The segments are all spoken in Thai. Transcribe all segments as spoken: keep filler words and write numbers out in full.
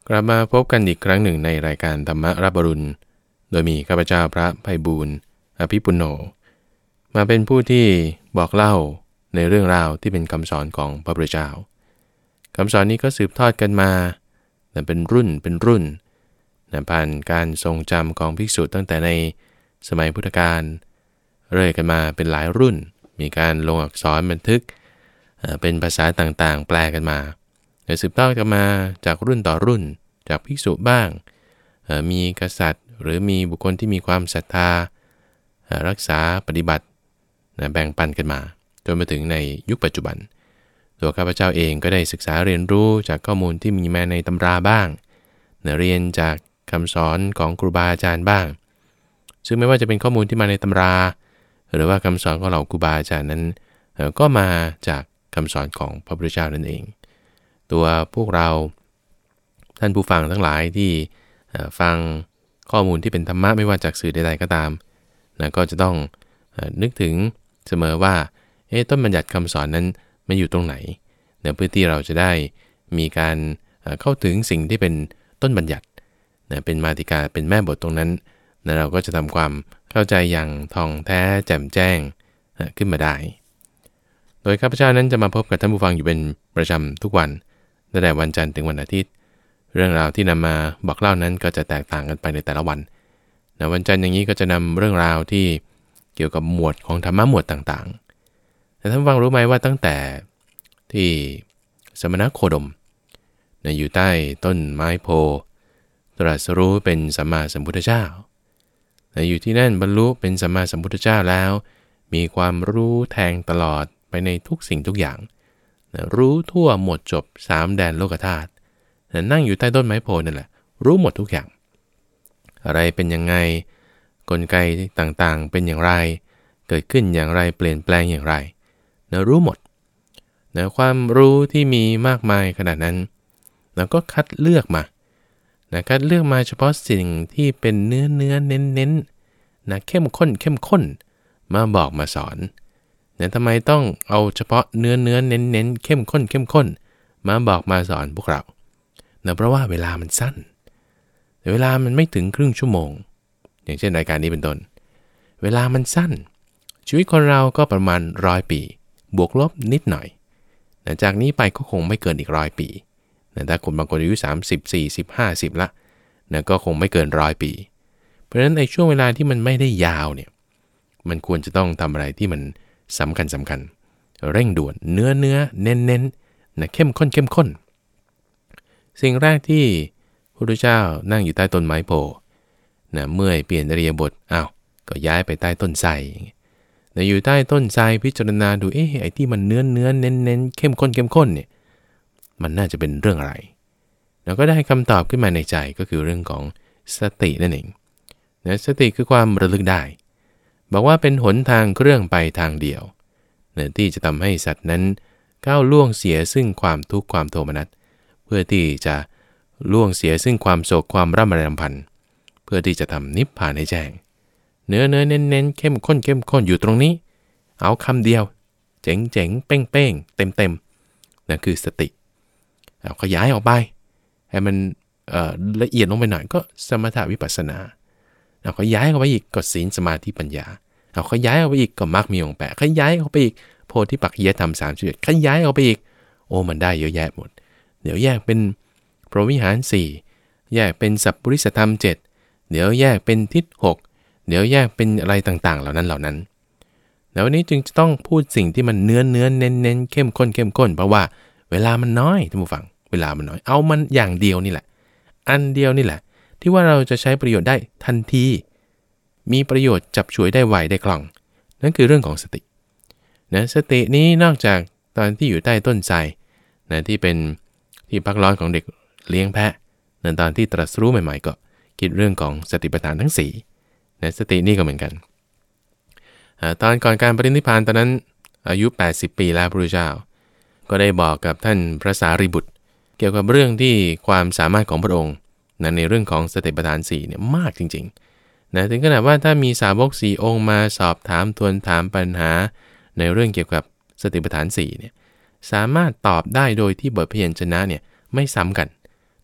กลับมาพบกันอีกครั้งหนึ่งในรายการธรรมรับอรุณโดยมีข้าพเจ้าพระไพบูลย์อภิปุโนมาเป็นผู้ที่บอกเล่าในเรื่องราวที่เป็นคำสอนของพระพุทธเจ้าคำสอนนี้ก็สืบทอดกันมาเป็นรุ่นเป็นรุ่นผ่านการทรงจำของภิกษุตั้งแต่ในสมัยพุทธกาลเรื่อยกันมาเป็นหลายรุ่นมีการลงอักษรบันทึกเป็นภาษาต่างๆแปลกันมาสืบทอดกันมาจากรุ่นต่อรุ่นจากภิกษุบ้างมีกษัตริย์หรือมีบุคคลที่มีความศรัทธารักษาปฏิบัติแบ่งปันกันมาจนมาถึงในยุคปัจจุบันตัวข้าพเจ้าเองก็ได้ศึกษาเรียนรู้จากข้อมูลที่มีมาในตำราบ้างเรียนจากคำสอนของครูบาอาจารย์บ้างซึ่งไม่ว่าจะเป็นข้อมูลที่มาในตำราหรือว่าคำสอนของเหล่าครูบาอาจารย์นั้นก็มาจากคำสอนของพระพุทธเจ้านั่นเองตัวพวกเราท่านผู้ฟังทั้งหลายที่ฟังข้อมูลที่เป็นธรรมะไม่ว่าจากสื่อใดๆก็ตามนะก็จะต้องนึกถึงเสมอว่าเอ๊ะต้นบัญญัติคำสอนนั้นมันอยู่ตรงไหนนะเพื่อที่เราจะได้มีการเข้าถึงสิ่งที่เป็นต้นบัญญัตินะเป็นมาติกาเป็นแม่บทตรงนั้นนะเราก็จะทำความเข้าใจอย่างท่องแท้แจ่มแจ้งนะขึ้นมาได้โดยข้าพเจ้านั้นจะมาพบกับท่านผู้ฟังอยู่เป็นประจำทุกวันตั้งแต่วันจันทร์ถึงวันอาทิตย์เรื่องราวที่นำมาบอกเล่านั้นก็จะแตกต่างกันไปในแต่ละวันในวันจันทร์อย่างนี้ก็จะนำเรื่องราวที่เกี่ยวกับหมวดของธรรมะหมวดต่างๆแต่ท่านฟังรู้ไหมว่าตั้งแต่ที่สมณโคดมอยู่ใต้ต้นไม้โพตรัสรู้เป็นสัมมาสัมพุทธเจ้าอยู่ที่นั่นบรรลุเป็นสัมมาสัมพุทธเจ้าแล้วมีความรู้แทงตลอดไปในทุกสิ่งทุกอย่างรู้ทั่วหมดจบสามแดนโลกธาตุนั่งอยู่ใต้ต้นไม้โพนั่นแหละรู้หมดทุกอย่างอะไรเป็นยังไงกลไกต่างๆเป็นอย่างไรเกิดขึ้นอย่างไรเปลี่ยนแปลงอย่างไรนะรู้หมดนะความรู้ที่มีมากมายขนาดนั้นเราก็คัดเลือกมานะคัดเลือกมาเฉพาะสิ่งที่เป็นเนื้อเนื้อเน้นเน้นนะเข้มข้นเข้มข้นมาบอกมาสอนเนี่ยทำไมต้องเอาเฉพาะเนื้อเนื้อเน้นเน้นเข้มข้นเข้มข้นมาบอกมาสอนพวกเราเนื่องเพราะว่าเวลามันสั้นเวลามันไม่ถึงครึ่งชั่วโมงอย่างเช่นรายการนี้เป็นต้นเวลามันสั้นชีวิตคนเราก็ประมาณร้อยปีบวกลบนิดหน่อยจากนี้ไปก็คงไม่เกินอีกร้อยปีถ้าคนบางคนอายุสามสิบ สี่สิบ ห้าสิบละนะก็คงไม่เกินร้อยปีเพราะฉะนั้นในช่วงเวลาที่มันไม่ได้ยาวเนี่ยมันควรจะต้องทำอะไรที่มันสำคัญสำคัญเร่งด่วนเนื้อเนื้อเน้นเน้นนะเข้มข้นเข้มข้นสิ่งแรกที่พระพุทธเจ้านั่งอยู่ใต้ต้นไม้โพนะเมื่อเปลี่ยนอิริยาบถอ้าวก็ย้ายไปใต้ต้นไทรนะอยู่ใต้ต้นไทรพิจารณาดูเอ๊ะไอ้ที่มันเนื้อเนื้อเน้นเน้นเข้มข้นเข้มข้นเนี่ยมันน่าจะเป็นเรื่องอะไรแล้วก็ได้คำตอบขึ้นมาในใจก็คือเรื่องของสตินั่นเองนะสติคือความระลึกได้บอกว่าเป็นหนทางเครื่องไปทางเดียวนะที่จะทำให้สัตว์นั้นก้าวล่วงเสียซึ่งความทุกข์ความโทมนัสเพื่อที่จะล่วงเสียซึ่งความโศกความร่ำไรรำพันเพื่อที่จะทำนิพพานให้แจ้งเนื้อเนื้อเน้นเน้นเข้มข้นเข้มข้นอยู่ตรงนี้เอาคำเดียวเจ๋งเจ๋งเป้งเป้งเต็มเต็มนั่นคือสติเอาขยายออกไปให้มันละเอียดลงไปหน่อยก็สมถะวิปัสสนาเอาขยายออกไปอีกก็ศีลสมาธิปัญญาเอาขยายออกไปอีกก็มรรคมีองค์แปดขยายออกไปอีกโพธิปักขิยธรรมสามสิบเอ็ดขยายออกไปอีกโอ้มันได้เยอะแยะหมดเดี๋ยวแยกเป็นพรหมวิหารสี่แยกเป็นสัพพุริสธรรมเจ็ดเดี๋ยวแยกเป็นทิศหกเดี๋ยวแยกเป็นอะไรต่างๆเหล่านั้นเหล่านั้นแล้ววันนี้จึงจะต้องพูดสิ่งที่มันเนื้อเนื้อเน้นเน้นเข้มข้นเข้มข้นเพราะว่าเวลามันน้อยท่านผู้ฟังเวลามันน้อยเอามันอย่างเดียวนี่แหละอันเดียวนี่แหละที่ว่าเราจะใช้ประโยชน์ได้ทันทีมีประโยชน์จับฉวยได้ไวได้คล่องนั่นคือเรื่องของสตินะสตินี้นอกจากตอนที่อยู่ใต้ต้นไทรนะที่เป็นที่พักร้อนของเด็กเลี้ยงแพะในตอนที่ตรัสรู้ใหม่ๆก็คิดเรื่องของสติปัฏฐานทั้งสี่นะสตินี่ก็เหมือนกันตอนก่อนการปรินิพพานตอนนั้นอายุแปดสิบปีแล้วพระพุทธเจ้าก็ได้บอกกับท่านพระสารีบุตรเกี่ยวกับเรื่องที่ความสามารถของพระองค์นะในเรื่องของสติปัฏฐานสี่เนี่ยมากจริงๆนะถึงขนาดว่าถ้ามีสาวกสี่องค์มาสอบถามทวนถามปัญหาในเรื่องเกี่ยวกับสติปัฏฐานสี่เนี่ยสามารถตอบได้โดยที่บทพยัญชนะเนี่ยไม่ซ้ำกัน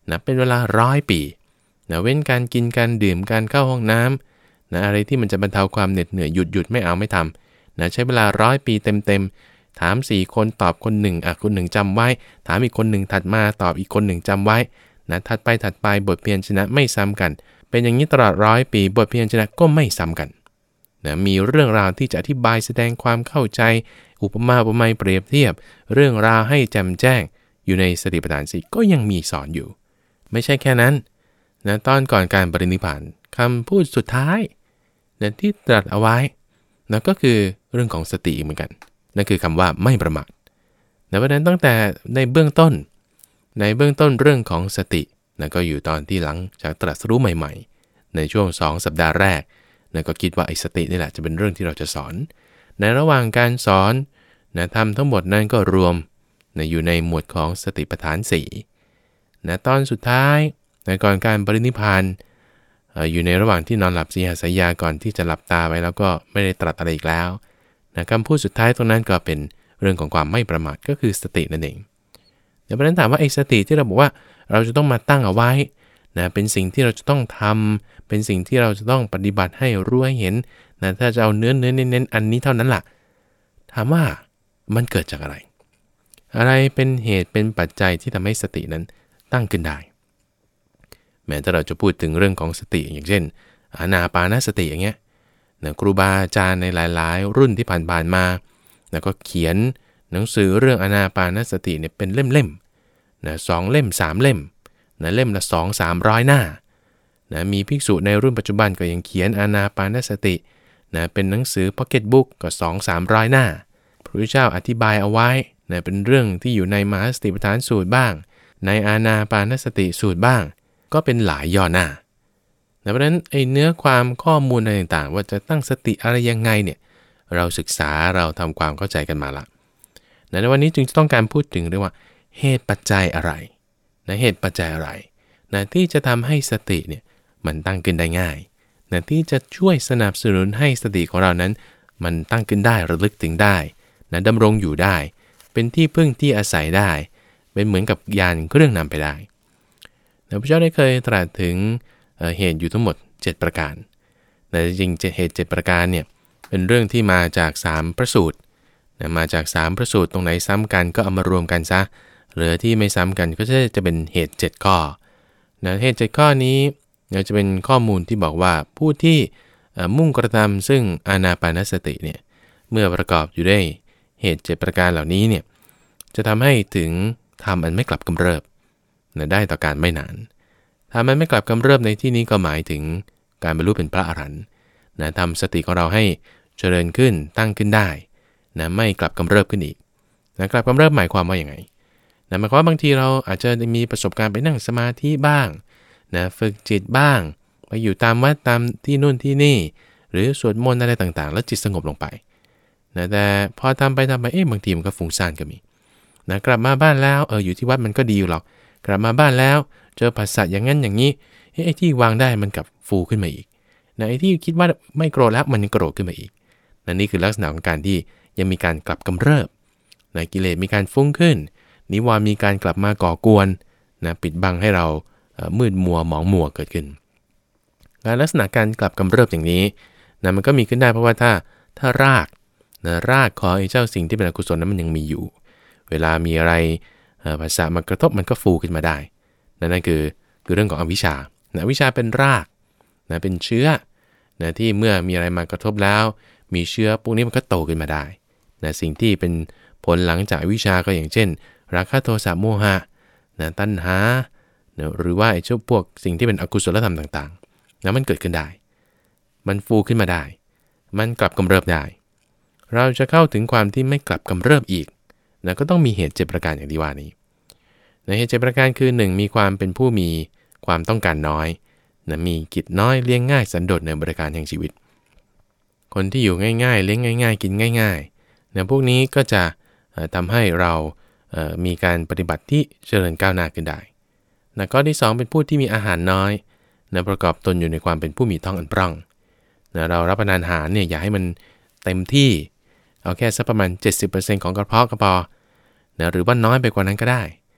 นะเป็นเวลาร้อยปีนะเว้นการกินการดื่มการเข้าห้องน้ำนะอะไรที่มันจะบรรเทาความเหน็ดเหนื่อยหยุดหยุดไม่เอาไม่ทำนะใช้เวลาร้อยปีเต็มๆถามสี่คนตอบคนหนึ่งอ่ะคนหนึ่งจำไว้ถามอีกคนหนึ่งถัดมาตอบอีกคนหนึ่งจำไว้นะถัดไปถัดไปบทเพียรชนะไม่ซ้ำกันเป็นอย่างนี้ตลอดร้อยปีบทเพียรชนะก็ไม่ซ้ำกันนะมีเรื่องราวที่จะอธิบายแสดงความเข้าใจอุปมาอุปไมยเปรียบเทียบเรื่องราวให้แจ่มแจ้งอยู่ในสติปัฏฐานสี่ก็ยังมีสอนอยู่ไม่ใช่แค่นั้นนะตอนก่อนการปรินิพพานคำพูดสุดท้ายนะที่ตรัสเอาไว้นะก็คือเรื่องของสติเหมือนกันนั่นคือคำว่าไม่ประมาทนะเพราะนั้นตั้งแต่ในเบื้องต้นในเบื้องต้นเรื่องของสตินะก็อยู่ตอนที่หลังจากตรัสรู้ใหม่ๆในช่วงสองสัปดาห์แรกนะก็คิดว่าไอ้สตินี่แหละจะเป็นเรื่องที่เราจะสอนในระหว่างการสอนนะทำทั้งหมดนั้นก็รวมนะอยู่ในหมวดของสติปัฏฐานสี่นะตอนสุดท้ายนะก่อนการปรินิพพานเอ่ออยู่ในระหว่างที่นอนหลับสีหสยาก่อนที่จะหลับตาไว้แล้วก็ไม่ได้ตรัสอะไรอีกแล้วนะคำพูดสุดท้ายตรงนั้นก็เป็นเรื่องของความไม่ประมาทก็คือสตินั่นเองแต่ประเด็นถามว่าไอ้สติที่เราบอกว่าเราจะต้องมาตั้งเอาไว้นะเป็นสิ่งที่เราจะต้องทำเป็นสิ่งที่เราจะต้องปฏิบัติให้รู้ให้เห็นนะถ้าจะเอาเนื้อเนื้อเน้นๆอันนี้เท่านั้นล่ะถามว่ามันเกิดจากอะไรอะไรเป็นเหตุเป็นปัจจัยที่ทำให้สตินั้นตั้งขึ้นได้แม้ถ้าเราจะพูดถึงเรื่องของสติอย่างเช่นอานาปานสติอย่างเงี้ยนะครูบาอาจารย์ในหลายๆรุ่นที่ผ่านๆมานะก็เขียนหนังสือเรื่องอานาปานสติเนี่ยเป็นเล่มๆนะสองเล่มสามเล่มนะเล่มละสองสามร้อยหน้านะมีภิกษุในรุ่นปัจจุบันก็ยังเขียนอานาปานสตินะเป็นหนังสือพ็อกเก็ตบุ๊กก็สองสามร้อยหน้าพระพุทธเจ้าอธิบายเอาไว้นะเป็นเรื่องที่อยู่ในมหาสติปัฏฐานสูตรบ้างในอานาปานสติสูตรบ้างก็เป็นหลายย่อหน้าเพราะฉะนั้นไอ้เนื้อความข้อมูลอะไรต่างๆว่าจะตั้งสติอะไรยังไงเนี่ยเราศึกษาเราทำความเข้าใจกันมาละในวันนี้จึงต้องการพูดถึงเรื่องว่าเหตุปัจจัยอะไรนะเหตุปัจจัยอะไรนะที่จะทำให้สติเนี่ยมันตั้งขึ้นได้ง่ายนะที่จะช่วยสนับสนุนให้สติของเรานั้นมันตั้งขึ้นได้ระลึกถึงได้นะดำรงอยู่ได้เป็นที่พึ่งที่อาศัยได้เป็นเหมือนกับยานเครื่องนำไปได้พระเจ้าได้เคยตรัสถึงเหตุอยู่ทั้งหมดเจ็ดประการแต่จริงๆเหตุเจ็ดประการเนี่ยเป็นเรื่องที่มาจากสามพระสูตรมาจากสามพระสูตรตรงไหนซ้ำกันก็เอามารวมกันซะเหลือที่ไม่ซ้ำกันก็จะจะเป็นเหตุเจ็ดข้อนะเหตุเจ็ดข้อนี้จะเป็นข้อมูลที่บอกว่าผู้ที่มุ่งกระทำซึ่งอานาปานสติเนี่ยเมื่อประกอบอยู่ด้วยเหตุเจ็ดประการเหล่านี้เนี่ยจะทำให้ถึงทำอันไม่กลับกำเริบนะได้ต่อการไม่นานทำอันไม่กลับกำเริบในที่นี้ก็หมายถึงการบรรลุเป็นพระอรหันต์นะทำสติของเราให้เจริญขึ้นตั้งขึ้นได้นะไม่กลับกำเริบขึ้นอีกนะกลับกำเริบหมายความว่าอย่างไงนะหมายความว่าบางทีเราอาจจะมีประสบการณ์ไปนั่งสมาธิบ้างนะฝึกจิตบ้างไปอยู่ตามวัดตามที่นู่นที่นี่หรือสวดมนต์อะไรต่างๆแล้วจิตสงบลงไปนะแต่พอทำไปทำไปเอ๊ะบางทีมันก็ฟุ้งซ่านก็มีนะกลับมาบ้านแล้วเอออยู่ที่วัดมันก็ดีอยู่หรอกกลับมาบ้านแล้วเจอผัสสะอย่างนั้นอย่างนี้ไอ้ที่วางได้มันกลับฟูขึ้นมาอีกนะไอ้ที่คิดว่าไม่โกรธแล้วมันยังโกรธขึ้นมาอีกนะนี่คือลักษณะของการที่ยังมีการกลับกำเริบนะกิเลสมีการฟุ้งขึ้นนิวรณ์มีการกลับมาก่อกวนนะปิดบังให้เรามืดมัวหมองมัวเกิดขึ้นและลักษณะการกลับกำเริบอย่างนี้นะมันก็มีขึ้นได้เพราะว่าถ้าถ้ารากนะรากของไอ้เจ้าสิ่งที่เป็นอกุศลนั้นมันยังมีอยู่เวลามีอะไรภาษามากระทบมันก็ฟูขึ้นมาได้นั่นคือคือเรื่องของอวิชชานะอวิชชาเป็นรากนะเป็นเชื้อนะที่เมื่อมีอะไรมากระทบแล้วมีเชื้อพวกนี้มันก็โตขึ้นมาได้นะสิ่งที่เป็นผลหลังจากอวิชชาก็อย่างเช่นราคะโทสะโมหะนะตัณหานะหรือว่าไอ้เจ้าพวกสิ่งที่เป็นอกุศลธรรมต่างๆนะมันเกิดขึ้นได้มันฟูขึ้นมาได้มันกลับกำเริบได้เราจะเข้าถึงความที่ไม่กลับกำเริบอีกนะก็ต้องมีเหตุเจ็ดประการอย่างที่ว่านี้ในเหตุเจ็ดประการคือหนึ่งมีความเป็นผู้มีความต้องการน้อยนะมีกิจน้อยเลี้ยงง่ายสันโดษในบริการแห่งชีวิตคนที่อยู่ง่ายๆเลี้ยงง่ายๆกินง่ายๆนะพวกนี้ก็จะทำให้เรามีการปฏิบัติที่เจริญก้าวหน้าขึ้นได้นะข้อที่สองเป็นผู้ที่มีอาหารน้อยนะประกอบตนอยู่ในความเป็นผู้มีท้องอันปร่องนะเรารับประทานอาหารเนี่ยอย่าให้มันเต็มที่เอาแค่สักประมาณ เจ็ดสิบเปอร์เซ็นต์ ของกระเพาะก็พอนะหรือว่าน้อยไปกว่านั้นก็ได้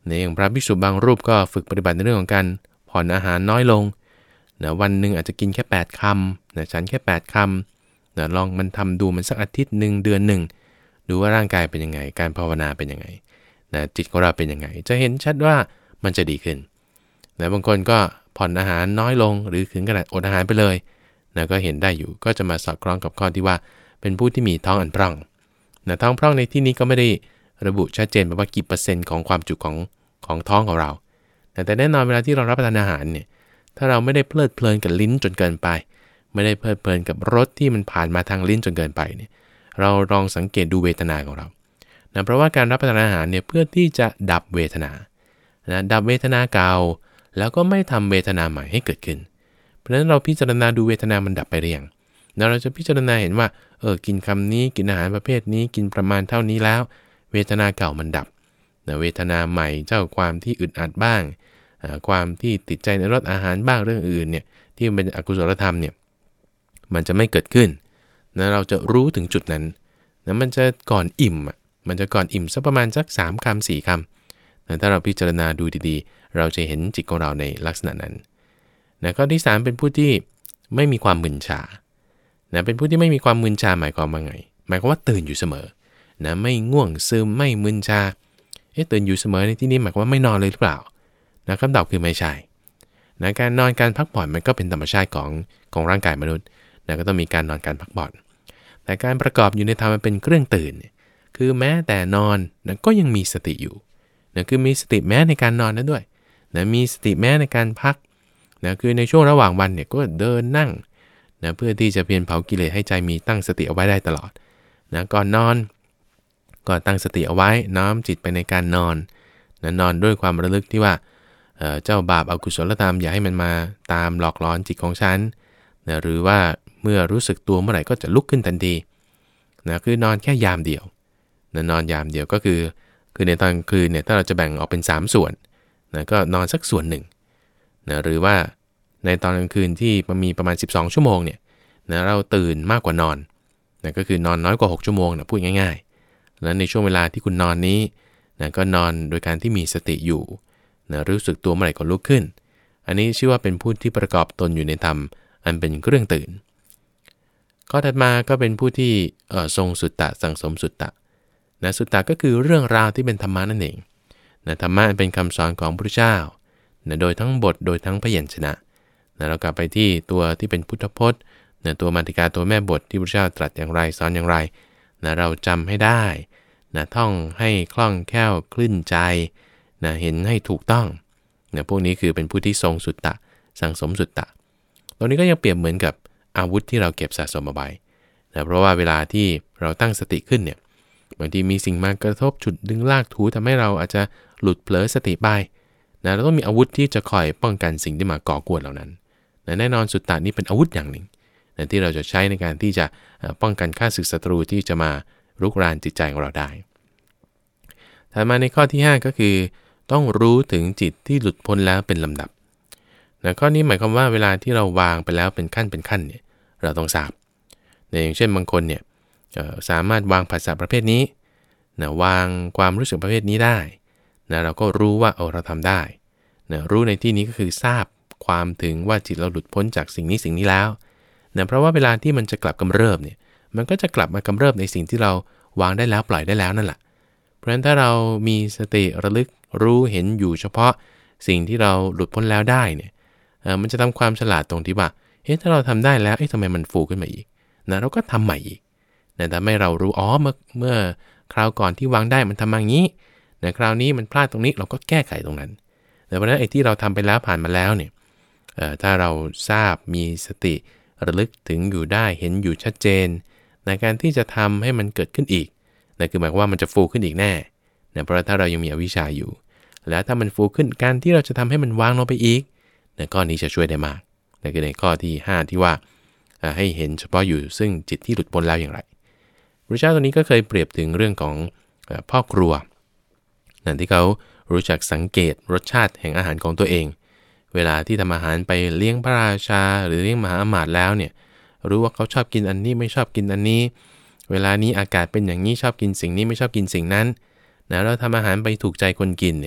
ในอย่างพระภิกษุบางรูปก็ฝึกปฏิบัติในเรื่องของการผ่อนอาหารน้อยลงนะวันหนึ่งอาจจะกินแค่แปดคำนะฉันแค่แปดคำนะลองมันทำดูมันสักอาทิตย์หนึ่งเดือนหนึ่งดูว่าร่างกายเป็นยังไงการภาวนาเป็นยังไงนะจิตของเราเป็นยังไงจะเห็นชัดว่ามันจะดีขึ้นนะบางคนก็ผ่อนอาหารน้อยลงหรือถึงขนาดอดอาหารไปเลยนะก็เห็นได้อยู่ก็จะมาสอดคล้องกับข้อที่ว่าเป็นผู้ที่มีท้องอันพร่องนะท้องพร่องในที่นี้ก็ไม่ได้ระบุชัดเจนว่ากี่เปอร์เซ็นต์ของความจุของของท้องของเราแต่แต่แน่นอนเวลาที่เรารับประทานอาหารเนี่ยถ้าเราไม่ได้เพลิดเพลินกับลิ้นจนเกินไปไม่ได้เพลิดเพลินกับรสที่มันผ่านมาทางลิ้นจนเกินไปเนี่ยเราลองสังเกตดูเวทนาของเรานะเพราะว่าการรับประทานอาหารเนี่ยเพื่อที่จะดับเวทนานะดับเวทนาเก่าแล้วก็ไม่ทำเวทนาใหม่ให้เกิดขึ้นเพราะฉะนั้นเราพิจารณาดูเวทนามันดับไปหรือยังแล้วเราจะพิจารณาเห็นว่าเออกินคำนี้กินอาหารประเภทนี้กินประมาณเท่านี้แล้วเวทนาเก่ามันดับนะเวทนาใหม่เจ้าความที่อึดอัดบ้างความที่ติดใจในรสอาหารบ้างเรื่องอื่นเนี่ยที่มันเป็นอกุศลธรรมเนี่ยมันจะไม่เกิดขึ้นนะเราจะรู้ถึงจุดนั้นนะมันจะก่อนอิ่มอ่ะมันจะก่อนอิ่มสักประมาณสักสามคำสี่คำนะถ้าเราพิจารณาดูดีๆเราจะเห็นจิตของเราในลักษณะนั้นนะข้อที่สามเป็นผู้ที่ไม่มีความมึนชานะเป็นผู้ที่ไม่มีความมึนชาหมายความว่าไงหมายความว่าตื่นอยู่เสมอนะไม่ง่วงซึมไม่มึนชาเอ๊ะตื่นอยู่เสมอในที่นี้หมายความว่าไม่นอนเลยหรือเปล่านะคำตอบคือไม่ใช่นะการนอนการพักผ่อนมันก็เป็นธรรมชาติของของร่างกายมนุษย์นะก็ต้องมีการนอนการพักผ่อนแต่การประกอบอยู่ในธรรมมันเป็นเครื่องตื่นเนี่ยคือแม้แต่นอนนะก็ยังมีสติอยู่นะคือมีสติแม้ในการนอนนั้นด้วยนะมีสติแม้ในการพักนะคือในช่วงระหว่างวันเนี่ยก็เดินนั่งนะเพื่อที่จะเพียรเผากิเลสให้ใจมีตั้งสติเอาไว้ได้ตลอดนะก่อนนอนก็ตั้งสติเอาไว้น้อมจิตไปในการนอนนะนอนด้วยความระลึกที่ว่าเอ่อเจ้าบาปอกุศลธรรมอย่าให้มันมาตามหลอกหลอนจิตของฉันนะหรือว่าเมื่อรู้สึกตัวเมื่อไหร่ก็จะลุกขึ้นทันทีนะคือนอนแค่ยามเดียวนะนอนยามเดียวก็คือคือในตอนคืนเนี่ยถ้าเราจะแบ่งออกเป็นสามส่วนนะก็นอนสักส่วนหนึ่งนะหรือว่าในตอนกลางคืนที่มันมีประมาณสิบสองชั่วโมงเนี่ยนะเราตื่นมากกว่านอนนะก็คือนอนน้อยกว่าหกชั่วโมงนะพูดง่ายๆแล้วในช่วงเวลาที่คุณนอนนี้นะก็นอนโดยการที่มีสติอยู่นะรู้สึกตัวเมื่อไหร่ก็ลุกขึ้นอันนี้ชื่อว่าเป็นผู้ที่ประกอบตนอยู่ในธรรมอันเป็นเครื่องตื่นข้อถัดมาก็เป็นผู้ที่ทรงสุตตะสังสมสุตตะนะสุตตะก็คือเรื่องราวที่เป็นธรรมะนั่นเองนะธรรมะเป็นคำสอนของพระพุทธเจ้านะโดยทั้งบทโดยทั้งพยัญชนะนะเรากลับไปที่ตัวที่เป็นพุทธพจน์นะตัวมาติกาตัวแม่บทที่พระพุทธเจ้าตรัสอย่างไรสอนอย่างไรนะเราจำให้ได้นะท่องให้คล่องแคล่วคลื่นใจนะเห็นให้ถูกต้องนะพวกนี้คือเป็นผู้ที่ทรงสุตตะสังสมสุตตะตรงนี้ก็ยังเปรียบเหมือนกับอาวุธที่เราเก็บสะสมเอาไว้นะเพราะว่าเวลาที่เราตั้งสติขึ้นเนี่ยบางทีมีสิ่งมากระทบฉุดดึงลากถูทำให้เราอาจจะหลุดเผลอสติไปนะเราต้องมีอาวุธที่จะคอยป้องกันสิ่งที่มาก่อกวนเหล่านั้นนะแน่นอนสุตตะนี้เป็นอาวุธอย่างหนึ่งนะที่เราจะใช้ในการที่จะป้องกันข้าศึกศัตรูที่จะมารุกรานจิตใจของเราได้ถัดมาในข้อที่ห้าก็คือต้องรู้ถึงจิตที่หลุดพ้นแล้วเป็นลำดับนะข้อนี้หมายความว่าเวลาที่เราวางไปแล้วเป็นขั้นเป็นขั้นเนี่ยเราต้องทราบนะอย่างเช่นบางคนเนี่ยสามารถวางภาษาประเภทนี้นะวางความรู้สึกประเภทนี้ได้นะเราก็รู้ว่าเออเราทำได้นะรู้ในที่นี้ก็คือทราบความถึงว่าจิตเราหลุดพ้นจากสิ่งนี้สิ่งนี้แล้วนะเพราะว่าเวลาที่มันจะกลับกำเริบเนี่ยมันก็จะกลับมากำเริบในสิ่งที่เราวางได้แล้วปล่อยได้แล้วนั่นแหละเพราะฉะนั้นถ้าเรามีสติระลึกรู้เห็นอยู่เฉพาะสิ่งที่เราหลุดพ้นแล้วได้เนี่ยเออมันจะทำความฉลาดตรงที่ว่าเอ๊ะถ้าเราทำได้แล้วเอ๊ะทำไมมันฟูขึ้นมาอีกนะเราก็ทำใหม่อีกนะแต่ไม่เรารู้อ๋อเมื่อเมื่อคราวก่อนที่วางได้มันทำมาอย่างนี้นะคราวนี้มันพลาดตรงนี้เราก็แก้ไขตรงนั้นแต่เพราะฉะนั้นไอ้ที่เราทำไปแล้วผ่านมาแล้วเนี่ยเอ่อถ้าเราทราบมีสติระลึกถึงอยู่ได้เห็นอยู่ชัดเจนในการที่จะทำให้มันเกิดขึ้นอีกนั่นคือหมายความว่ามันจะฟูขึ้นอีกแน่นะเพราะถ้าเรายังมีอวิชชาอยู่แล้วถ้ามันฟูขึ้นการที่เราจะทำให้มันวางลงไปอีกนะข้อนี้จะช่วยได้มากนั่นคือในข้อที่ห้าที่ว่าให้เห็นเฉพาะอยู่ซึ่งจิตที่หลุดพ้นแล้วอย่างไรพระเจ้าตรงนี้ก็เคยเปรียบถึงเรื่องของพ่อครัวนั่นที่เขารู้จักสังเกตรสชาติแห่งอาหารของตัวเองเวลาที่ทำอาหารไปเลี้ยงพระราชาหรือเลี้ยงมหาอมาตย์แล้วเนี่ยรู้ว่าเขาชอบกินอันนี้ไม่ชอบกินอันนี้เวลานี้อากาศเป็นอย่างนี้ชอบกินสิ่งนี้ไม่ชอบกินสิ่งนั้นนะเราทำอาหารไปถูกใจคนกินเนี่ย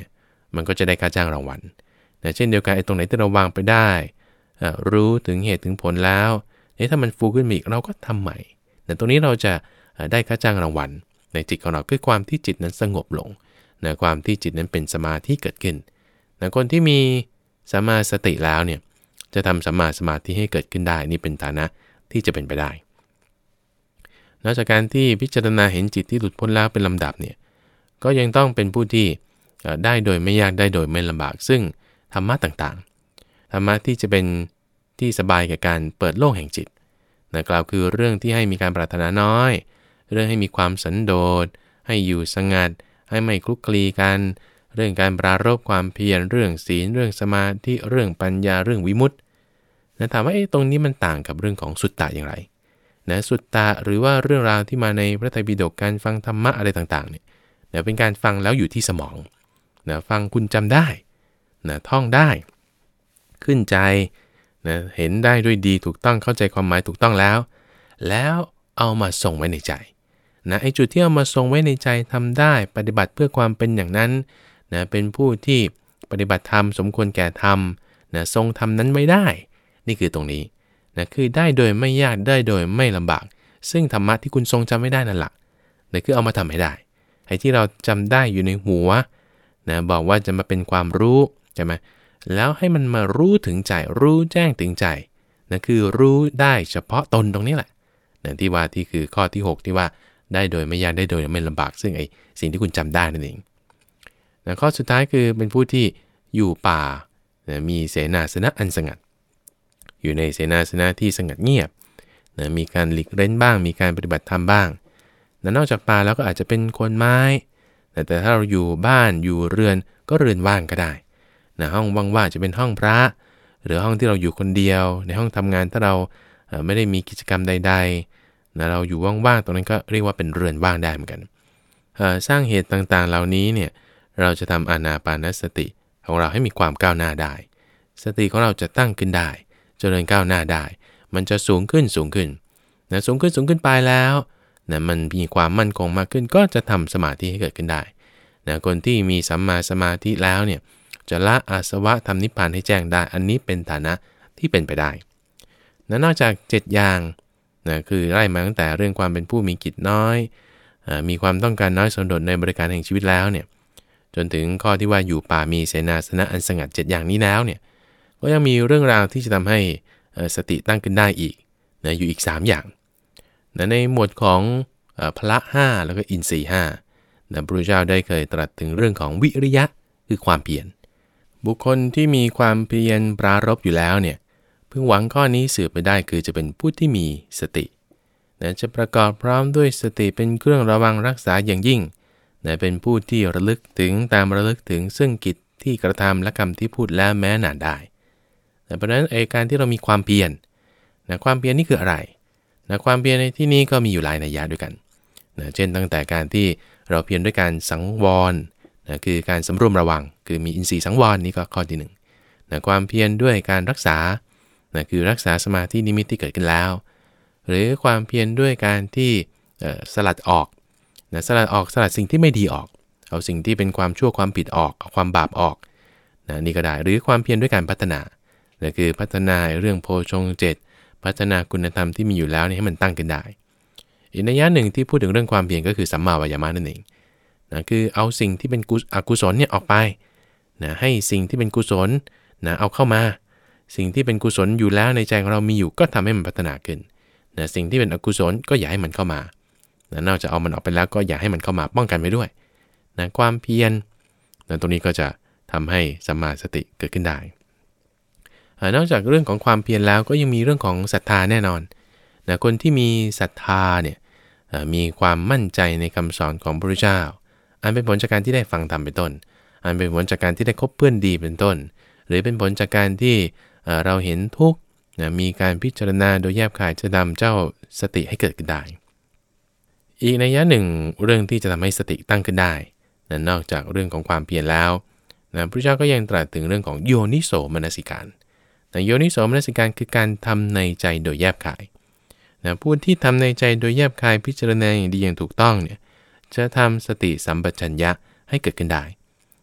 มันก็จะได้ค่าจ้างรางวัลนะเช่นเดียวกันไอ้ตรงไหนที่เราวางไปได้รู้ถึงเหตุถึงผลแล้วเอ๊ะถ้ามันฟูขึ้นมาอีกเราก็ทำใหม่แต่ตรงนี้เราจะได้ค่าจ้างรางวัลในจิตของเราคือความที่จิตนั้นสงบลงนะความที่จิตนั้นเป็นสมาธิเกิดขึ้นนะคนที่มีสัมมาสติแล้วเนี่ยจะทำสัมมาสมาธิให้เกิดขึ้นได้นี่เป็นฐานะที่จะเป็นไปได้นอกจากการที่พิจารณาเห็นจิตที่หลุดพ้นแล้วเป็นลำดับเนี่ยก็ยังต้องเป็นผู้ที่ได้โดยไม่ยากได้โดยไม่ลำบากซึ่งธรรมะต่างๆธรรมะที่จะเป็นที่สบายกับการเปิดโลกแห่งจิตนะกล่าวคือเรื่องที่ให้มีการปรารถนาน้อยเรื่องให้มีความสันโดษให้อยู่สงัดให้ไม่คลุกคลีกันเรื่องการปรารภความเพียรเรื่องศีลเรื่องสมาธิเรื่องปัญญาเรื่องวิมุตตินะถามว่าไอ้ตรงนี้มันต่างกับเรื่องของสุตตะอย่างไรนะสุตตะหรือว่าเรื่องราวที่มาในพระไตรปิฎกการฟังธรรมะอะไรต่างๆเนี่ยนะเป็นการฟังแล้วอยู่ที่สมองนะฟังคุณจำได้นะท่องได้ขึ้นใจนะเห็นได้ด้วยดีถูกต้องเข้าใจความหมายถูกต้องแล้วแล้วเอามาส่งไว้ในใจนะไอ้จุดที่เอามาส่งไว้ในใจทำได้ปฏิบัติเพื่อความเป็นอย่างนั้นนะเป็นผู้ที่ปฏิบัติธรรมสมควรแก่ธรรมนะทรงธรรมนั้นไว้ได้นี่คือตรงนี้นะคือได้โดยไม่ยากได้โดยไม่ลำบากซึ่งธรรมะที่คุณทรงจำไม่ได้นั่นแหละนะคือเอามาทำให้ได้ไอ้ที่เราจำได้อยู่ในหัวนะบอกว่าจะมาเป็นความรู้ใช่ไหมแล้วให้มันมารู้ถึงใจรู้แจ้งถึงใจนะคือรู้ได้เฉพาะตนตรงนี้แหละนะที่ว่าที่คือข้อที่หกที่ว่าได้โดยไม่ยากได้โดยไม่ลำบากซึ่งไอ้สิ่งที่คุณจำได้นั่นเองนะข้อสุดท้ายคือเป็นผู้ที่อยู่ป่านะมีเสนาสนะอันสงัดอยู่ในเสนาสนะที่สงัดเงียบนะมีการหลีกเล่นบ้างมีการปฏิบัติธรรมบ้างนะนอกจากป่าแล้วก็อาจจะเป็นคนไม้นะแต่ถ้าเราอยู่บ้านอยู่เรือนก็เรือนว่างก็ได้นะห้องว่างๆจะเป็นห้องพระหรือห้องที่เราอยู่คนเดียวในห้องทำงานถ้าเราไม่ได้มีกิจกรรมใดๆนะเราอยู่ว่างๆตรงนั้นก็เรียกว่าเป็นเรือนว่างได้เหมือนกันสร้างเหตุต่างๆเหล่านี้เนี่ยเราจะทำอานาปานสติของเราให้มีความก้าวหน้าได้สติของเราจะตั้งขึ้นได้เจริญก้าวหน้าได้มันจะสูงขึ้นสูงขึ้นนะสูงขึ้นสูงขึ้นไปแล้วนะมันมีความมั่นคงมากขึ้นก็จะทำสมาธิให้เกิดขึ้นได้นะคนที่มีสัมมาสมาธิแล้วเนี่ยจะละอาสวะทำนิพพานให้แจ้งได้อันนี้เป็นฐานะที่เป็นไปได้นะนอกจากเจ็ดอย่างนะคือไล่มาตั้งแต่เรื่องความเป็นผู้มีกิจน้อยมีความต้องการน้อยสันโดษในบริการแห่งชีวิตแล้วเนี่ยจนถึงข้อที่ว่าอยู่ป่ามีเสนาสนะอันสงัดเจ็ดอย่างนี้แล้วเนี่ยก็ยังมีเรื่องราวที่จะทำให้สติตั้งขึ้นได้อีกนะอยู่อีกสามอย่างนะในหมวดของพละห้าแล้วก็อินทรีย์ห้านะพระพุทธเจ้าได้เคยตรัสถึงเรื่องของวิริยะคือความเพียรบุคคลที่มีความเพียรปรารภอยู่แล้วเนี่ยพึงหวังข้อนี้สืบไปได้คือจะเป็นผู้ที่มีสตินะจะประกอบพร้อมด้วยสติเป็นเครื่องระวังรักษาอย่างยิ่งนะเป็นผู้ที่ระลึกถึงตามระลึกถึงซึ่งกิจที่กระทำและคำที่พูดแล้วแม้นานได้นะเพราะฉะนั้นไอ้การที่เรามีความเพียรนะความเพียรนี่คืออะไรนะความเพียรในที่นี้ก็มีอยู่หลายนัยยะด้วยกันนะเช่นตั้งแต่การที่เราเพียรด้วยการสังวรนะคือการสำรวมระวังคือมีอินทรีย์สังวรนี่ก็ข้อที่หนึ่งนะความเพียรด้วยการรักษานะคือรักษาสมาธินิมิตที่เกิดขึ้นแล้วหรือความเพียรด้วยการที่สลัดออกนะสลัดออกสลัดสิ่งที่ไม่ดีออกเอาสิ่งที่เป็นความชั่วความผิดออกเอาความบาปออกนะนี่ก็ได้หรือความเพียรด้วยการพัฒนานะคือพัฒนาเรื่องโพชฌงค์เจ็ดพัฒนาคุณธรรมที่มีอยู่แล้วให้มันตั้งขึ้นได้อีกนัยยะหนึ่งที่พูดถึงเรื่องความเพียรก็คือสัมมาวายามะนั่นเองนะคือเอาสิ่งที่เป็นอกุศลเนี่ยออกไปนะให้สิ่งที่เป็นกุศลนะเอาเข้ามาสิ่งที่เป็นกุศลอยู่แล้วในใจของเรามีอยู่ก็ทำให้มันพัฒนาขึ้นนะสิ่งที่เป็นอกุศลก็อย่าให้มันเข้ามานะนอกจากเอามันออกไปแล้วก็อย่าให้มันเข้ามาป้องกันไว้ด้วยนะความเพียรนะตรงนี้ก็จะทำให้สัมมาสติเกิดขึ้นได้นอกจากเรื่องของความเพียรแล้วก็ยังมีเรื่องของศรัทธาแน่นอนนะคนที่มีศรัทธาเนี่ยมีความมั่นใจในคำสอนของพระพุทธเจ้าอันเป็นผลจากการที่ได้ฟังธรรมเป็นต้นอันเป็นผลจากการที่ได้คบเพื่อนดีเป็นต้นหรือเป็นผลจากการที่เราเห็นทุกข์นะมีการพิจารณาโดยแยบคายจะนำเจ้าสติให้เกิดขึ้นได้อีกนัยยะหนึ่งเรื่องที่จะทำให้สติตั้งขึ้นได้นะนอกจากเรื่องของความเพียรแล้วนะพระพุทธเจ้าก็ยังตรัสถึงเรื่องของโยนิโสมนสิการนะโยนิโสมนสิการคือการทำในใจโดยแยบคายนะผู้ที่ทำในใจโดยแยบคายพิจารณาอย่างดีอย่างถูกต้องเนี่ยจะทำสติสัมปชัญญะให้เกิดขึ้นได้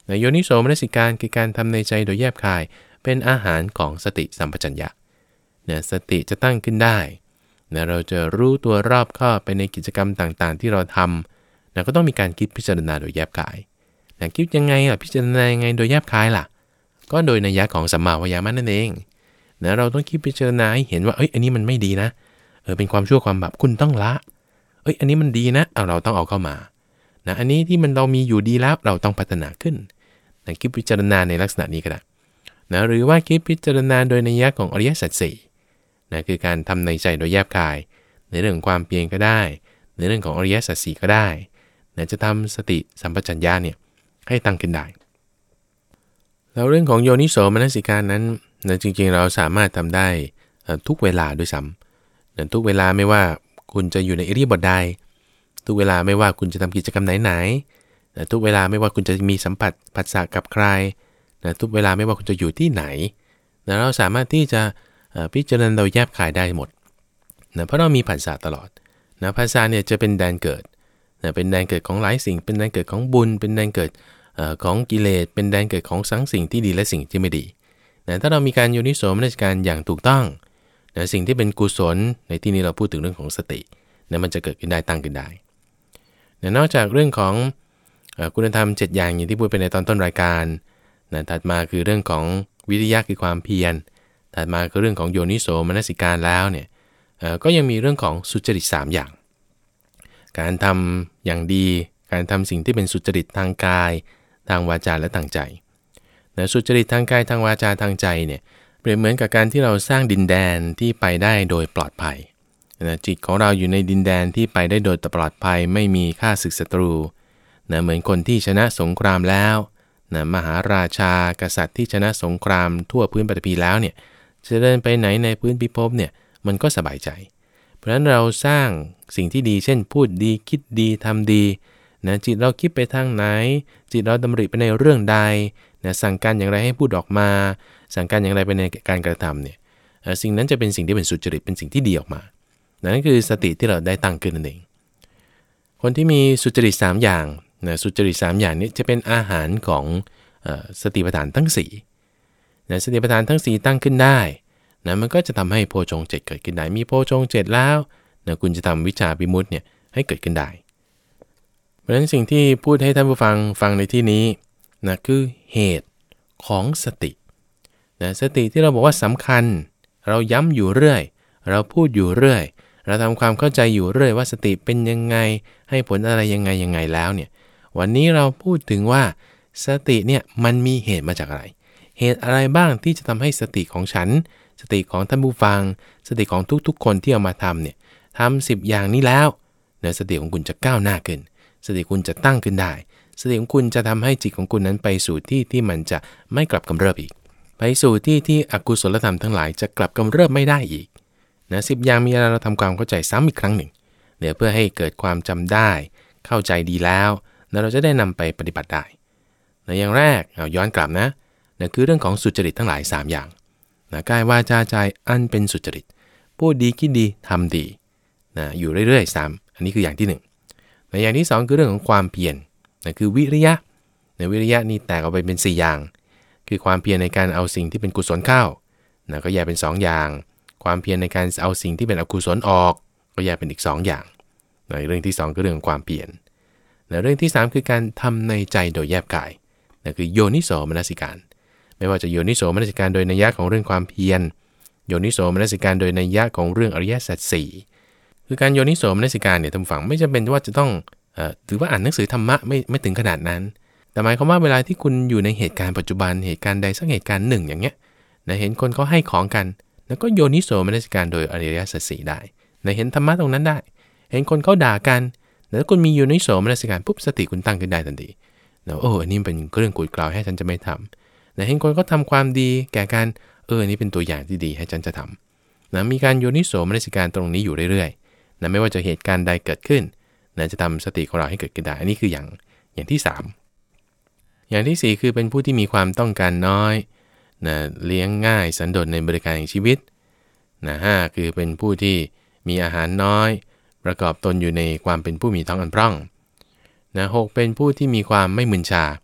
นะโยนิโสมนสิการคือการทำในใจโดยแยบคายเป็นอาหารของสติสัมปชัญญะนะสติจะตั้งขึ้นได้นะเราจะรู้ตัวรอบคอบไปในกิจกรรมต่างๆที่เราทำนะก็ต้องมีการคิดพิจารณาโดยแยบคายนะคิดยังไงล่ะพิจารณายังไงโดยแยบคายล่ะก็โดยนัยยะของสัมมาวิยามะนั่นเองนะเราต้องคิดพิจารณาให้เห็นว่าเอ้ยอันนี้มันไม่ดีนะเออเป็นความชั่วความบาปคุณต้องละเอ้ยอันนี้มันดีนะเอาเราต้องเอาเข้ามานะอันนี้ที่มันเรามีอยู่ดีแล้วเราต้องพัฒนาขึ้นนะคิดพิจารณาในลักษณะนี้ก็ได้นะหรือว่าคิดพิจารณาโดยนัยยะของอริยสัจสี่นะคือการทำในใจโดยแยบคายในเรื่องความเพียรก็ได้ในเรื่องของอริยสัจสี่ก็ได้นะจะทำสติสัมปชัญญะเนี่ยให้ตั้งขึ้นได้แล้วเรื่องของโยนิโสมนสิการนั้นนะจริงๆเราสามารถทำได้ทุกเวลาด้วยซ้ำนะทุกเวลาไม่ว่าคุณจะอยู่ในอิริยาบถใดทุกเวลาไม่ว่าคุณจะทำกิจกรรมไหนๆนะทุกเวลาไม่ว่าคุณจะมีสัมผัสผัสสะกับใครนะทุกเวลาไม่ว่าคุณจะอยู่ที่ไหนนะเราสามารถที่จะพิจารณาโดยแยบคายได้หมดนะเพราะเรามีผัสสะตลอดนะผัสสะเนี่ยจะเป็นแดนเกิดนะเป็นแดนเกิดของหลายสิ่งเป็นแดนเกิดของบุญเป็นแดนเกิดของกิเลสเป็นแดนเกิดของทั้งสิ่งที่ดีและสิ่งที่ไม่ดีนะถ้าเรามีการโยนิโสมนสิการอย่างถูกต้องนะสิ่งที่เป็นกุศลในที่นี้เราพูดถึงเรื่องของสตินะมันจะเกิดขึ้นได้ตั้งขึ้นได้นะนอกจากเรื่องของคุณธรรมเจ็ดอย่างอย่างที่พูดไปในตอนต้นรายการนะถัดมาคือเรื่องของวิริยะคือความเพียรถัดมาคือเรื่องของโยนิโสมนสิการแล้วเนี่ยก็ยังมีเรื่องของสุจริตสามอย่างการทำอย่างดีการทำสิ่งที่เป็นสุจริตทางกายทางวาจาและทางใจนะสุจริตทางกายทางวาจาทางใจเนี่ยเปรียบเหมือนกับการที่เราสร้างดินแดนที่ไปได้โดยปลอดภัยนะจิตของเราอยู่ในดินแดนที่ไปได้โดยปลอดภัยไม่มีข้าศึกศัตรูนะเหมือนคนที่ชนะสงครามแล้วนะมหาราชากษัตริย์ที่ชนะสงครามทั่วพื้นปฐพีแล้วเนี่ยจะเดินไปไหนในพื้นพิภพเนี่ยมันก็สบายใจเพราะฉะนั้นเราสร้างสิ่งที่ดีเช่นพูดดีคิดดีทำดีนะจิตเราคิดไปทางไหนจิตเราดำริไปในเรื่องใดนะสั่งการอย่างไรให้พูดออกมาสั่งการอย่างไรไปในการกระทำเนี่ยสิ่งนั้นจะเป็นสิ่งที่เป็นสุจริตเป็นสิ่งที่ดีออกมานั่นคือสติที่เราได้ตั้งขึ้นนั่นเองคนที่มีสุจริตสามอย่างนะสุจริตสามอย่างนี้จะเป็นอาหารของเอ่อสติปัฏฐานทั้งสี่นะสติปัฏฐานทั้งสี่ตั้งขึ้นได้นะมันก็จะทำให้โพชฌงค์เจ็ดเกิดขึ้นได้มีโพชฌงค์เจ็ดแล้วนะคุณจะทำวิชาวิมุตติเนี่ยให้เกิดขึ้นได้เพราะฉะนั้นสิ่งที่พูดให้ท่านผู้ฟังฟังในที่นี้นะคือเหตุของสตินะสติที่เราบอกว่าสำคัญเราย้ำอยู่เรื่อยเราพูดอยู่เรื่อยเราทำความเข้าใจอยู่เรื่อยว่าสติเป็นยังไงให้ผลอะไรยังไงยังไงแล้วเนี่ยวันนี้เราพูดถึงว่าสติเนี่ยมันมีเหตุมาจากอะไรเหตุอะไรบ้างที่จะทำให้สติของฉันสติของท่านผู้ฟังสติของทุกๆคนที่เอามาทำเนี่ยทำสิบอย่างนี้แล้วเนี่ยสติของคุณจะก้าวหน้าขึ้นสติคุณจะตั้งขึ้นได้สติของคุณจะทำให้จิตของคุณนั้นไปสู่ที่ที่มันจะไม่กลับกำเริบอีกไปสู่ที่ที่อกุศลธรรมทั้งหลายจะกลับกำเริบไม่ได้อีกนะสิบอย่างมีอะไรเราทำความเข้าใจซ้ำอีกครั้งหนึ่งเนี่ยเพื่อให้เกิดความจำได้เข้าใจดีแล้วนะเราจะได้นำไปปฏิบัติได้นะอย่างแรกเอาย้อนกลับนะนะคือเรื่องของสุจริตทั้งหลายสามอย่างนะกายวาจาใจอันเป็นสุจริตพูดดีคิดดีทำดีนะอยู่เรื่อยๆซ้ำอันนี้คืออย่างที่หนึ่งนะอย่างที่สองคือเรื่องของความเพียรนะคือวิริยะนะวิริยะนี่แตกออกไปเป็นสี่อย่างคือความเพียรในการเอาสิ่งที่เป็นกุศลเข้านะก็แยกเป็นสองอย่างความเพียรในการเอาสิ่งที่เป็นอกุศลออกก็แยกเป็นอีกสองอย่างนะเรื่องที่สองคือเรื่องของความเพียรนะเรื่องที่สามคือการทำในใจโดยแยบกายนะคือโยนิโสมนสิการไม่ว่าจะโยนิโสมนสิการโดยนัยยะของเรื่องความเพียรโยนิโสมนสิการโดยนัยยะของเรื่องอริยสัจสี่คือการโยนิโสมนสิการเนี่ยท่านผู้ฟังไม่จำเป็นว่าจะต้องเอ่อถือว่าอ่านหนังสือธรรมะไม่ไม่ถึงขนาดนั้นแต่หมายความว่าเวลาที่คุณอยู่ในเหตุการณ์ปัจจุบันเหตุการณ์ใดสักเหตุการณ์หนึ่งอย่างเงี้ยนะเห็นคนเขาให้ของกันแล้วก็โยนิโสมนสิการโดยอริยสัจสี่ได้นะเห็นธรรมะตรงนั้นได้เห็นคนเขาด่ากันแล้วคุณมีโยนิโสมนสิการปุ๊บสติคุณตั้งขึ้นได้ทันทีนะโอ้อันนี้เป็นเรื่องกุดกล่าวให้ฉันจะไม่ทำนะเห็นคนเขาทำความดีแก่กันเออนี่เป็นตัวอย่างที่ดีให้ฉันจะทำนะมีการโยนิโสมนสิการตรงนี้อยู่เรื่อยๆนะไม่ว่าจะเหตุการณ์ใดเกิดขึ้นนะจะทำสติของเราให้เกิดขึ้นได้อันนี้คืออย่างอย่างที่สามอย่างที่สี่คือเป็นผู้ที่มีความต้องการน้อยนะเลี้ยงง่ายสันโดษในบริการแห่งชีวิตนะห้าคือเป็นผู้ที่มีอาหารน้อยประกอบตนอยู่ในความเป็นผู้มีท้องอันพร่องนะหกเป็นผู้ที่มีความไม่มึนชาใน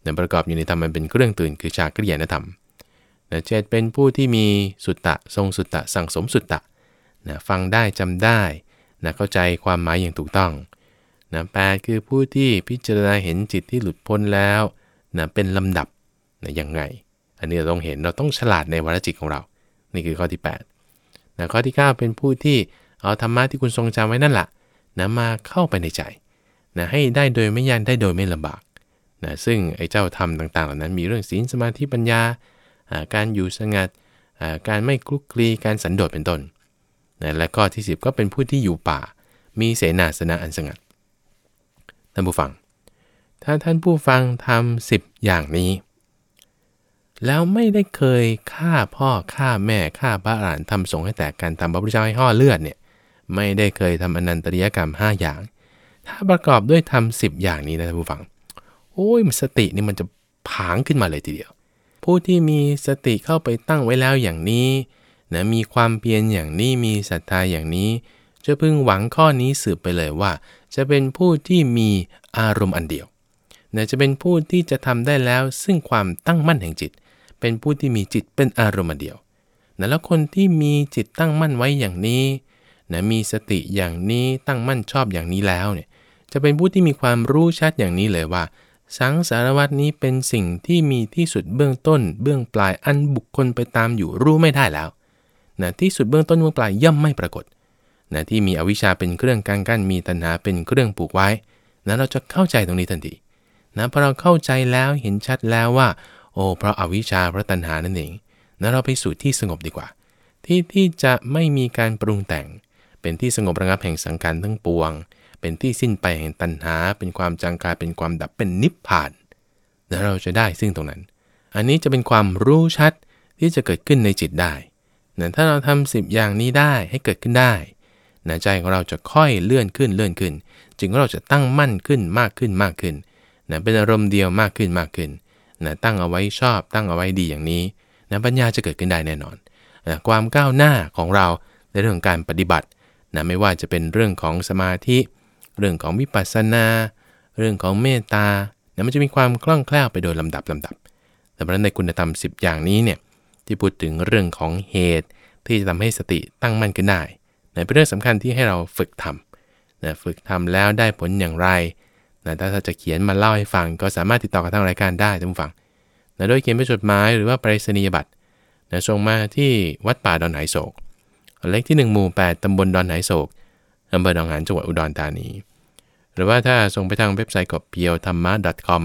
นะประกอบอยู่ในธรรมมันเป็นเครื่องตื่นคือชาคริยานธรรมนะเจ็ดเป็นผู้ที่มีสุตตะทรงสุตตะสั่งสมสุตตะนะฟังได้จำได้นะเข้าใจความหมายอย่างถูกต้องนะแปดคือผู้ที่พิจารณาเห็นจิตที่หลุดพ้นแล้วนะเป็นลำดับนะยังไงอันนี้เราต้องเห็นเราต้องฉลาดในวาระจิตของเรานี่คือข้อที่แปดนะข้อที่เก้าเป็นผู้ที่เอาธรรมะที่คุณทรงจำไว้นั่นแหละนะมาเข้าไปในใจนะให้ได้โดยไม่ยากได้โดยไม่ลำบากนะซึ่งไอ้เจ้าธรรมต่างๆเหล่านั้นมีเรื่องศีลสมาธิปัญญาการอยู่สงัดการไม่คลุกคลีการสันโดษเป็นต้นนะและข้อที่สิบก็เป็นผู้ที่อยู่ป่ามีเสนาสนะอันสงัดท่านผู้ฟังถ้าท่านผู้ฟังทำสิบอย่างนี้แล้วไม่ได้เคยฆ่าพ่อฆ่าแม่ฆ่าพระอรหันต์ทำสงฆ์ให้แตกกันทำพระพุทธเจ้าให้ห่อเลือดเนี่ยไม่ได้เคยทำอนันตริยกรรมห้าอย่างถ้าประกอบด้วยทำสิบอย่างนี้นะท่านผู้ฟังโอ้ยมันสตินี่มันจะผางขึ้นมาเลยทีเดียวผู้ที่มีสติเข้าไปตั้งไว้แล้วอย่างนี้นะมีความเพียรอย่างนี้มีศรัทธาอย่างนี้จะพึงหวังข้อนี้สืบไปเลยว่าจะเป็นผู้ที่มีอารมณ์อันเดียวนะจะเป็นผู้ที่จะทำได้แล้วซึ่งความตั้งมั่นแห่งจิตเป็นผู้ที่มีจิตเป็นอารมณ์อันเดียวนะแล้วคนที่มีจิตตั้งมั่นไว้อย่างนี้นะมีสติอย่างนี้ตั้งมั่นชอบอย่างนี้แล้วเนี่ยจะเป็นผู้ที่มีความรู้ชัดอย่างนี้เลยว่าสังสารวัฏนี้เป็นสิ่งที่มีที่สุดเบื้องต้นเบื้องปลายอันบุคคลไปตามอยู่รู้ไม่ได้แล้วนะที่สุดเบื้องต้นเบื้องปลายย่อมไม่ปรากฏนะที่มีอวิชชาเป็นเครื่องกังกั้นมีตัณหาเป็นเครื่องผูกไว้นะเราจะเข้าใจตรงนี้ทันทีนะพอเราเข้าใจแล้วเห็นชัดแล้วว่าโอ้เพราะอวิชชาเพราะตัณหานั่นเองนะเราไปสู่ที่สงบดีกว่าที่ที่จะไม่มีการปรุงแต่งเป็นที่สงบระงับแห่งสังขารทั้งปวงเป็นที่สิ้นไปแห่งตัณหาเป็นความจางคลายเป็นความดับเป็นนิพพานนะเราจะได้ซึ่งตรงนั้นอันนี้จะเป็นความรู้ชัดที่จะเกิดขึ้นในจิตได้นะถ้าเราทำสิบอย่างนี้ได้ให้เกิดขึ้นได้นะใจของเราจะค่อยเลื่อนขึ้นเลื่อนขึ้นจึงเราจะตั้งมั่นขึ้นมากขึ้นมากขึ้นนะเป็นอารมณ์เดียวมากขึ้นมากขึ้นนะตั้งเอาไว้ชอบตั้งเอาไว้ดีอย่างนี้นะปัญญาจะเกิดขึ้นได้แน่นอนนะความก้าวหน้าของเราในเรื่องของการปฏิบัตินะไม่ว่าจะเป็นเรื่องของสมาธิเรื่องของวิปัสสนาเรื่องของเมตตานะมันจะมีความคล่องแคล่วไปโดยลำดับลำดับแต่เพราะฉะนั้นในคุณธรรมสิบอย่างนี้เนี่ยที่พูดถึงเรื่องของเหตุที่จะทำให้สติตั้งมั่นขึ้นได้นะเป็นเรื่องสำคัญที่ให้เราฝึกทำนะฝึกทำแล้วได้ผลอย่างไรนะถ้าจะเขียนมาเล่าให้ฟังก็สามารถติดต่อกับทางรายการได้ท่านผู้ฟังนะโดยเขียนเป็นจดหมายหรือว่าไปรษณียบัตรนะส่งมาที่วัดป่าดอนไหโศกเลขที่หนึ่งหมู่แปดตำบลดอนไหโศกอำเภอหนองหานจังหวัดอุดรธานีหรือว่าถ้าส่งไปทางเว็บไซต์กับ พี แอล ธรรมะ ดอท คอม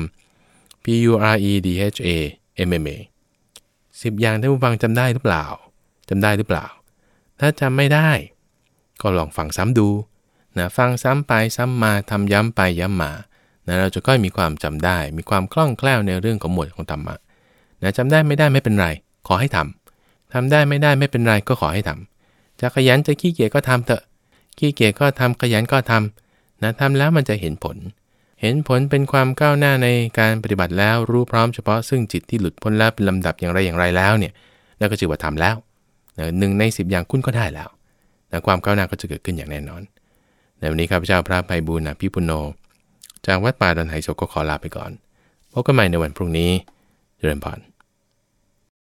p u r e d h a m m a สิบอย่างท่านผู้ฟังจำได้หรือเปล่าจำได้หรือเปล่าถ้าจำไม่ได้ก็ลองฟังซ้ำดูนะฟังซ้ำไปซ้ำมาทำย้ำไปย้ำมานะเราจะค่อยมีความจำได้มีความคล่องแคล่วในเรื่องของหมวดของธรรมะนะจำได้ไม่ได้ไม่เป็นไรขอให้ทำทำได้ไม่ได้ไม่เป็นไรก็ขอให้ทำจะขยันจะขี้เกียจก็ทำเถอะขี้เกียจก็ทำขยันก็ทำนะทำแล้วมันจะเห็นผลเห็นผลเป็นความก้าวหน้าในการปฏิบัติแล้วรู้พร้อมเฉพาะซึ่งจิตที่หลุดพ้นแล้วเป็นลำดับอย่างไรอย่างไรแล้วเนี่ยนั่นก็ถือว่าทำแล้วนะหนึ่งในสิบอย่างคุณก็ได้แล้วนะความก้าวหน้าก็จะเกิดขึ้นอย่างแน่นอนในวันนี้ข้าพเจ้าพระไพบูลย์อภิปุณโญจากวัดป่าดอนไหโศกก็ขอลาไปก่อนพบกันใหม่ในวันพรุ่งนี้เจริญพร